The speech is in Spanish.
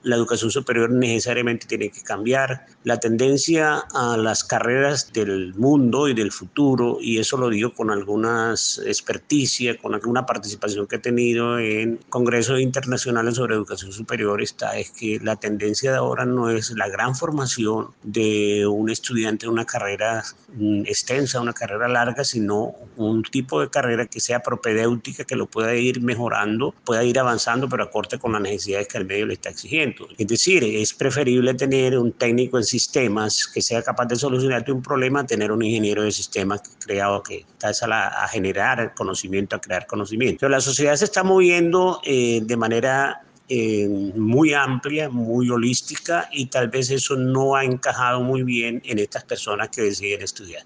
La educación superior necesariamente tiene que cambiar. La tendencia a las carreras del mundo y del futuro, y eso lo digo con algunas experticia, con alguna participación que he tenido en congresos internacionales sobre educación superior, es que la tendencia de ahora no es la gran formación de un estudiante de una carrera extensa, una carrera larga, sino un tipo de carrera que sea propedéutica, que lo pueda ir mejorando, pueda ir avanzando, pero acorde con las necesidades que el medio le está exigiendo. Es decir, es preferible tener un técnico en sistemas que sea capaz de solucionarte un problema a tener un ingeniero de sistemas creado que está a generar conocimiento, a crear conocimiento. Pero la sociedad se está moviendo de manera muy amplia, muy holística, y tal vez eso no ha encajado muy bien en estas personas que deciden estudiar.